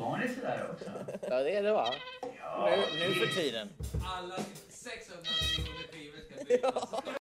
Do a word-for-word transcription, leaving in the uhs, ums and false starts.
ovanligt sådär också. Ja, det är det va? Ja. Nu, nu för tiden. Alla sexhundra miljoner skivor ska byggas.